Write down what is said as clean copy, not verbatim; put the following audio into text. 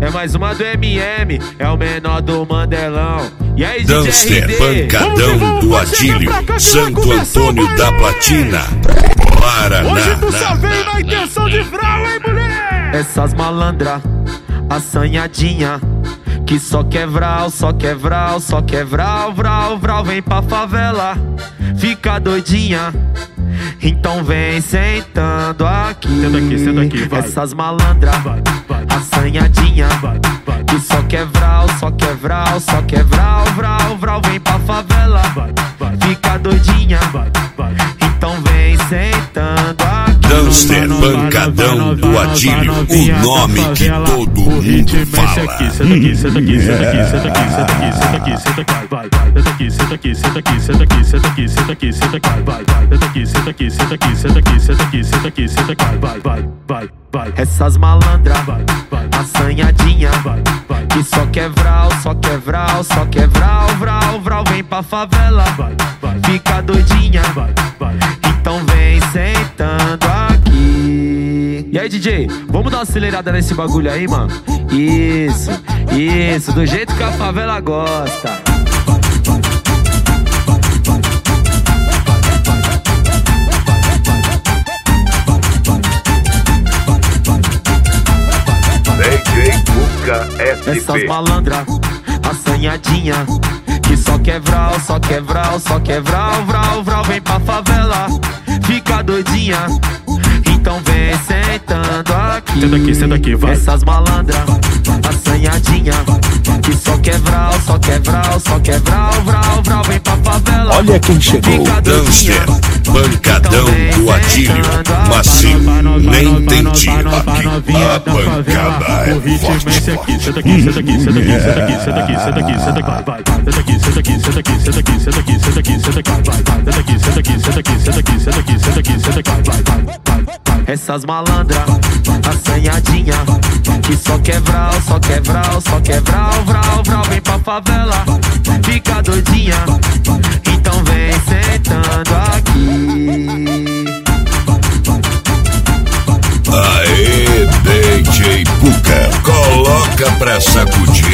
É mais uma do MM, é o menor do Mandelão. E aí, Dancer, pancadão do Adílio, Santo Antônio da Platina, Paraná. Hoje tu só veio na intenção de vral, hein, mulher? Essas malandra, assanhadinha, que só quer vral, só quer vral, só quer vral, vral, vral. Vem pra favela, fica doidinha, então vem sentando aqui. Senta aqui, vai. Essas malandra, assanhadinha, que só quer vral, só quer vral, só quer vral, vral, vral. Vem pra favela, fica doidinha, então vem sentando aqui. Dancer, pancadão do Adílio, o nome que todo mundo fala. Senta aqui, senta aqui, senta aqui, senta aqui, senta aqui, senta aqui, senta aqui, vai. Senta aqui, senta aqui, senta aqui, senta aqui, senta aqui, senta aqui, senta aqui, vai. Senta aqui, senta aqui, senta aqui, senta aqui, senta aqui, senta aqui, senta aqui, vai. Essas malandra, assanhadinha, que só quer vral, só quer vral, só quer vral, vral, vral. Vem pra favela, fica doidinha, então vem sentando aqui. E aí, DJ, vamos dar uma acelerada nesse bagulho aí, mano? Isso, do jeito que a favela gosta. DJ Cuca Essas SP. malandra, assanhadinha, que só quer vral, só quer vral, só quer vral, vral, vral. Vem pra favela, fica doidinha, então vem sentando aqui. Senta aqui, vai. Essas malandra, assanhadinha, que só quer vral, só quer vral, só quer vral, vral, vral. Vem pra favela, Olha quem chegou. fica doidinha, Dancer, pancadão do Adílio, Macio, nem tem tiro aqui, a pancada O ritmo é esse aqui. forte. Senta aqui, senta aqui, senta aqui, senta aqui, senta aqui, senta aqui, senta aqui, vai. Senta aqui, senta aqui, senta aqui, senta aqui, senta aqui, senta aqui, senta aqui, vai. Senta aqui, senta aqui, senta aqui, senta aqui, senta aqui, senta aqui, senta aqui, vai. Essas malandra, assanhadinha, que só quer vral, só quer vral, só quer vral, vral, vral. Vem pra favela, fica doidinha, então vem sentando aqui. Aê, DJ Cuca, coloca pra sacudir.